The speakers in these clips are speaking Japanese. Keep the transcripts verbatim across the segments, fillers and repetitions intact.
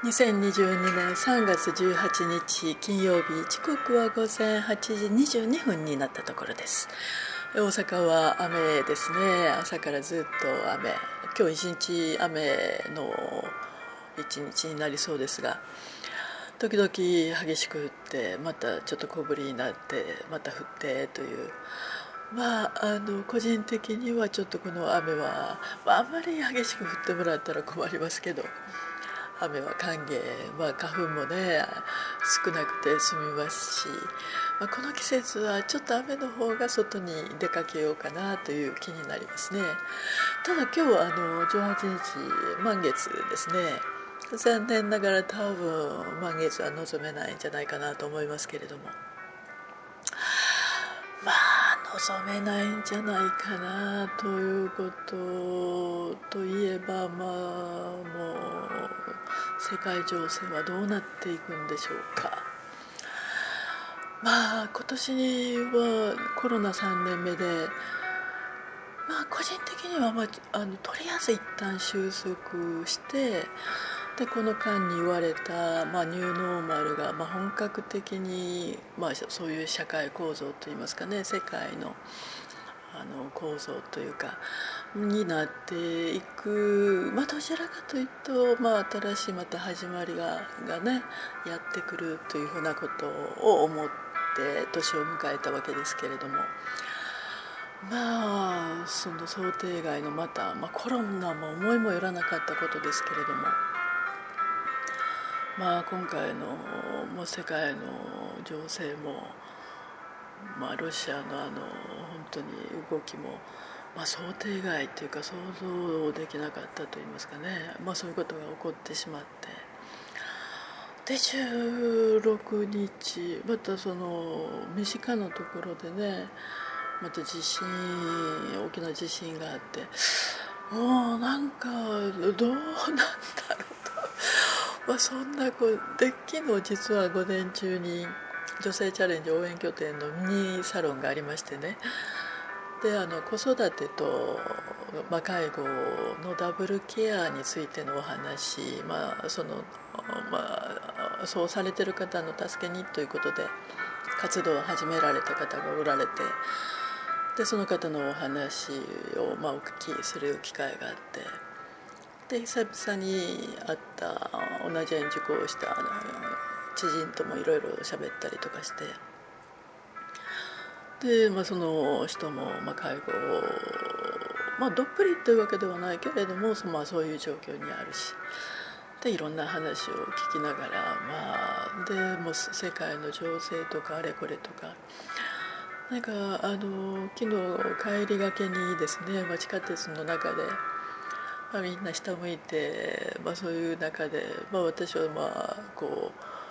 にせんにじゅうにねんさんがつじゅうはちにち金曜日、時刻は午前はちじにじゅうにふんになったところです。大阪は雨ですね。朝からずっと雨、今日一日雨の一日になりそうですが、時々激しく降ってまたちょっと小降りになってまた降ってという、まあ、あの個人的にはちょっとこの雨は、まあ、あんまり激しく降ってもらったら困りますけど、雨は歓迎、まあ、花粉もね少なくて済みますし、まあ、この季節はちょっと雨の方が外に出かけようかなという気になりますね。ただ今日はあのじゅうはちにち満月ですね。残念ながら多分満月は望めないんじゃないかなと思いますけれども、まあ望めないんじゃないかなということといえば、まあもう世界情勢はどうなっていくんでしょうか。まあ今年はコロナさんねんめで、まあ個人的には、まあ、あのとりあえず一旦収束して、でこの間に言われた、まあ、ニューノーマルが、まあ、本格的に、まあ、そういう社会構造といいますかね、世界の、あの構造というかになっていく、まあ、どちらかというと、まあ、新しいまた始まりが、がねやってくるというふうなことを思って年を迎えたわけですけれども、まあその想定外のまた、まあ、コロナも思いもよらなかったことですけれども、まあ、今回のもう世界の情勢も、まあ、ロシアのあの本当に動きも、まあ、想定外というか想像できなかったといいますかね、まあ、そういうことが起こってしまって、でじゅうろくにちまたその身近なところでねまた地震大きな地震があって、もうなんかどうなんだろうと、まあ、そんなこうで昨日実は午前中に女性チャレンジ応援拠点のミニサロンがありましてね、であの子育てと、まあ、介護のダブルケアについてのお話、まあそのまあ、そうされてる方の助けにということで活動を始められた方がおられて、でその方のお話を、まあ、お聞きする機会があって、で久々に会った同じように受講したあの知人ともいろいろ喋ったりとかして、で、まあ、その人も、まあ、介護を、まあ、どっぷりというわけではないけれども、まあ、そういう状況にあるし、でいろんな話を聞きながら、まあ、でもう世界の情勢とかあれこれとか、なんかあの昨日帰りがけにですね、まあ、地下鉄の中で、まあ、みんな下向いて、まあ、そういう中で、まあ、私はまあこ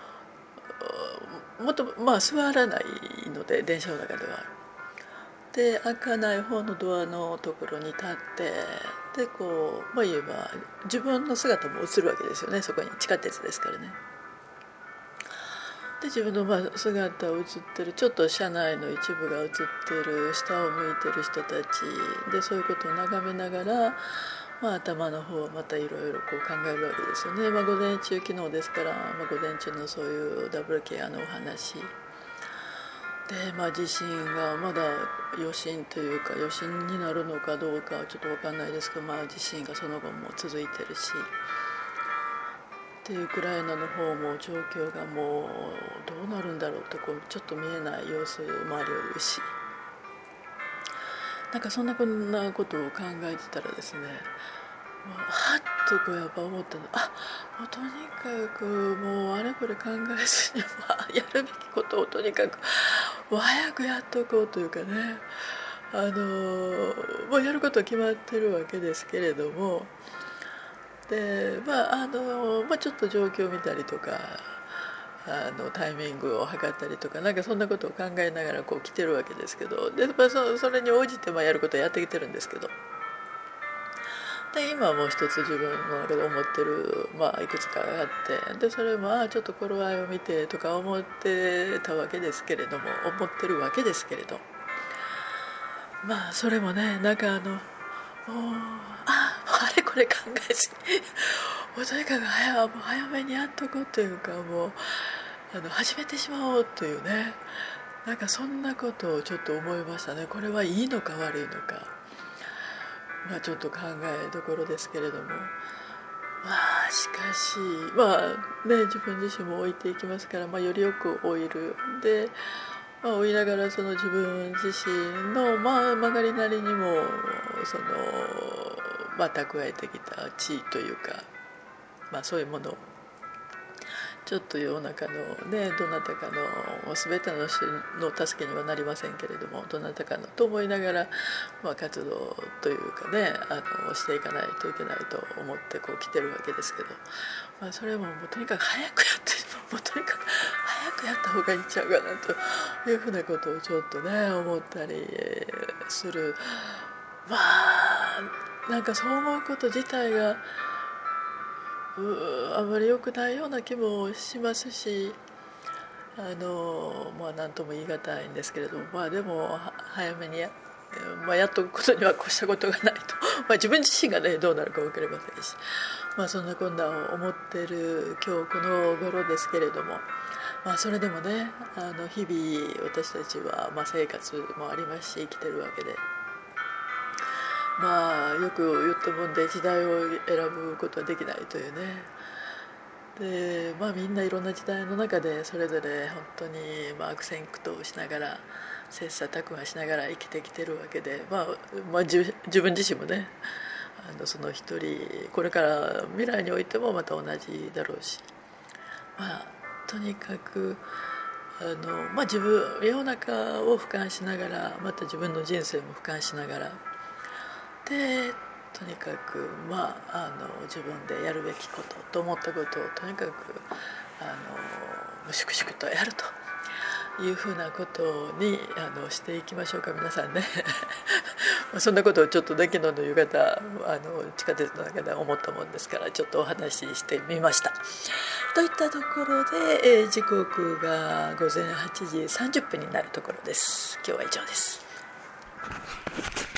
うもっとまあ座らないので電車の中では、で開かない方のドアのところに立って、でこう、まあ、言えば自分の姿も映るわけですよね、そこに地下鉄ですからね。で自分のまあ姿を映ってる、ちょっと車内の一部が映ってる、下を向いてる人たちで、そういうことを眺めながら、まあ、頭の方はまたいろいろ考えるわけですよね。まあ、午前中昨日ですから、まあ、午前中のそういうダブルケアのお話で、まあ、地震がまだ余震というか余震になるのかどうかはちょっと分かんないですけど、まあ、地震がその後も続いてるし、でウクライナの方も状況がもうどうなるんだろうと、こうちょっと見えない様子もあるし、なんかそんなこんなことを考えてたらですね、はっとこうやっぱ思ったの、あもうとにかくもうあれこれ考えずに、まあ、やるべきことをとにかく早くやっとこうというかね、あのもうやることは決まってるわけですけれども、で、まああのまあ、ちょっと状況を見たりとか、あのタイミングを測ったりとか、なんかそんなことを考えながらこう来てるわけですけど、で、まあ、そ, それに応じてまあやることをやってきてるんですけど、で今はもう一つ自分の中で思ってる、まあ、いくつかがあって、でそれもあちょっと頃合いを見てとか思ってたわけですけれども思ってるわけですけれど、まあそれもね、なんかあのああれこれ考えずにもうとにかく早もう早めにやっとこうというか、もうあの始めてしまおうというね、なんかそんなことをちょっと思いましたね。これはいいのか悪いのか、まあ、ちょっと考えどころですけれども、まあしかしまあね、自分自身も老いていきますから、まあ、よりよく老いるで、まあ、老いながらその自分自身の、まあ、曲がりなりにもその、まあ、蓄えてきた地位というか、まあ、そういうものをちょっと世の中のね、どなたかの全ての人の助けにはなりませんけれども、どなたかのと思いながら、まあ、活動というかね、あのしていかないといけないと思ってこう来てるわけですけど、まあ、それももうとにかく早くやってもうとにかく早くやった方がいいんちゃうかなというふうなことをちょっとね思ったりする。まあなんかそう思うこと自体がうあまり良くないような気もしますし、あのまあ何とも言い難いんですけれども、まあでも早めに や,、まあ、やっとくことには越したことがないとまあ自分自身がねどうなるか分かりませんし、まあ、そんなこんなを思っている今日この頃ですけれども、まあ、それでもね、あの日々私たちはまあ生活もありますし生きてるわけで、まあよく言ったもんで時代を選ぶことはできないというね。でまあみんないろんな時代の中でそれぞれ本当にまあ悪戦苦闘しながら切磋琢磨しながら生きてきてるわけで、まあ、まあ自分自身もね、あのその一人これから未来においてもまた同じだろうし、まあとにかくあの、まあ、自分世の中を俯瞰しながらまた自分の人生も俯瞰しながらで、とにかく、まあ、あの自分でやるべきことと思ったことをとにかくあの粛々とやるというふうなことにあのしていきましょうか皆さんねそんなことをちょっとね昨日の夕方あの地下鉄の中で思ったもんですからちょっとお話ししてみました。といったところで、えー、時刻がごぜんはちじさんじゅっぷんになるところです。今日は以上です。